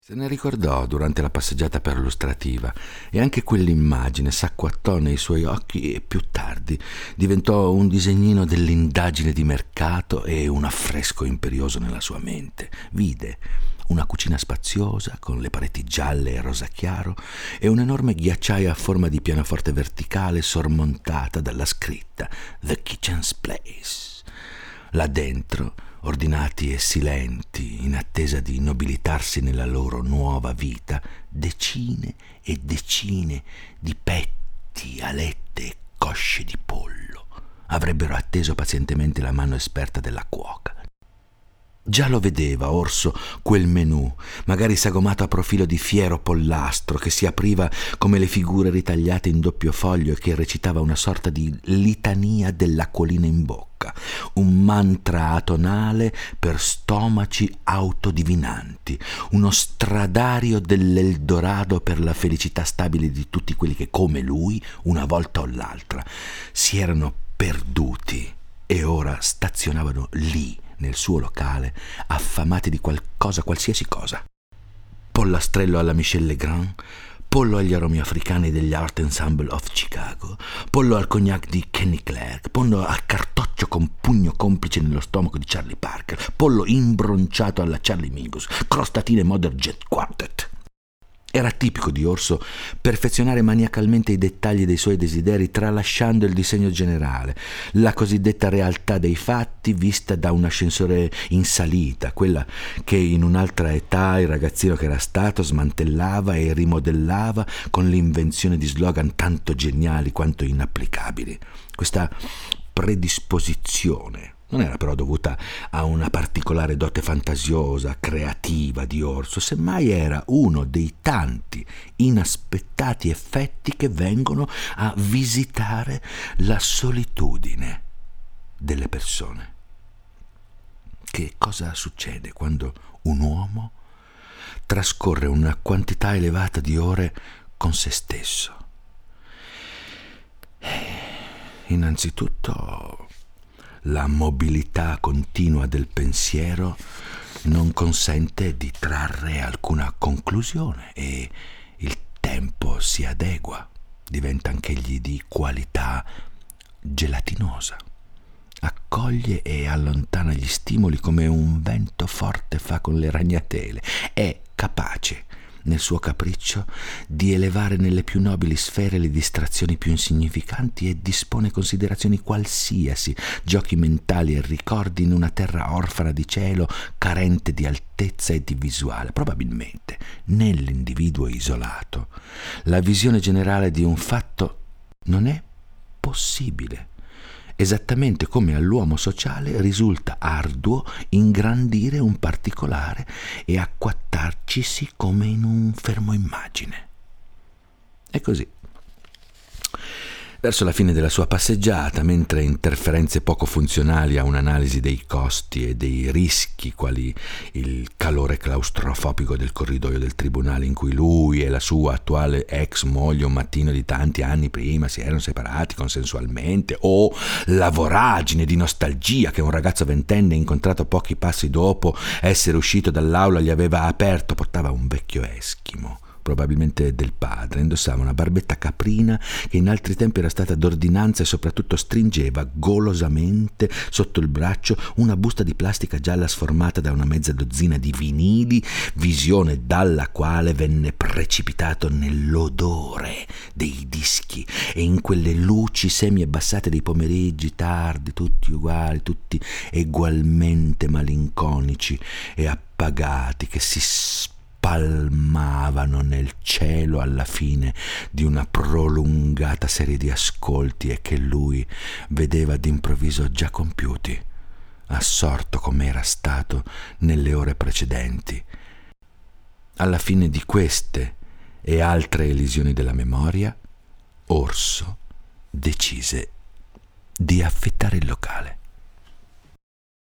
Se ne ricordò durante la passeggiata perlustrativa e anche quell'immagine s'acquattò nei suoi occhi e più tardi diventò un disegnino dell'indagine di mercato e un affresco imperioso nella sua mente. Vide una cucina spaziosa con le pareti gialle e rosa chiaro e un'enorme ghiacciaia a forma di pianoforte verticale sormontata dalla scritta The Kitchen's Place. Là dentro, ordinati e silenti, in attesa di nobilitarsi nella loro nuova vita, decine e decine di petti, alette e cosce di pollo avrebbero atteso pazientemente la mano esperta della cuoca. Già lo vedeva Orso quel menù, magari sagomato a profilo di fiero pollastro che si apriva come le figure ritagliate in doppio foglio e che recitava una sorta di litania dell'acquolina in bocca, un mantra atonale per stomaci autodivinanti, uno stradario dell'Eldorado per la felicità stabile di tutti quelli che, come lui, una volta o l'altra, si erano perduti e ora stazionavano lì, nel suo locale, affamati di qualcosa, qualsiasi cosa. Pollastrello alla Michel Legrand, pollo agli aromi africani degli Art Ensemble of Chicago, pollo al cognac di Kenny Clark, pollo al cartoccio con pugno complice nello stomaco di Charlie Parker, pollo imbronciato alla Charlie Mingus, crostatine Modern Jet Quartet. Era tipico di Orso perfezionare maniacalmente i dettagli dei suoi desideri tralasciando il disegno generale, la cosiddetta realtà dei fatti vista da un ascensore in salita, quella che in un'altra età il ragazzino che era stato smantellava e rimodellava con l'invenzione di slogan tanto geniali quanto inapplicabili. Questa predisposizione non era però dovuta a una particolare dote fantasiosa, creativa di Orso, semmai era uno dei tanti inaspettati effetti che vengono a visitare la solitudine delle persone. Che cosa succede quando un uomo trascorre una quantità elevata di ore con se stesso? Innanzitutto, la mobilità continua del pensiero non consente di trarre alcuna conclusione e il tempo si adegua, diventa anch'egli di qualità gelatinosa. Accoglie e allontana gli stimoli come un vento forte fa con le ragnatele. È capace, nel suo capriccio, di elevare nelle più nobili sfere le distrazioni più insignificanti e dispone considerazioni qualsiasi, giochi mentali e ricordi in una terra orfana di cielo, carente di altezza e di visuale. Probabilmente, nell'individuo isolato, la visione generale di un fatto non è possibile, esattamente come all'uomo sociale risulta arduo ingrandire un particolare e acquattarcisi come in un fermo immagine. E così, verso la fine della sua passeggiata, mentre interferenze poco funzionali a un'analisi dei costi e dei rischi, quali il calore claustrofobico del corridoio del tribunale in cui lui e la sua attuale ex moglie un mattino di tanti anni prima si erano separati consensualmente, o la voragine di nostalgia che un ragazzo ventenne incontrato pochi passi dopo essere uscito dall'aula gli aveva aperto, portava un vecchio eschimo, probabilmente del padre, indossava una barbetta caprina che in altri tempi era stata d'ordinanza e soprattutto stringeva golosamente sotto il braccio una busta di plastica gialla sformata da una mezza dozzina di vinili, visione dalla quale venne precipitato nell'odore dei dischi e in quelle luci semi-abbassate dei pomeriggi tardi, tutti uguali, tutti egualmente malinconici e appagati, che si spalmavano nel cielo alla fine di una prolungata serie di ascolti e che lui vedeva d'improvviso già compiuti, assorto come era stato nelle ore precedenti. Alla fine di queste e altre elisioni della memoria, Orso decise di affittare il locale.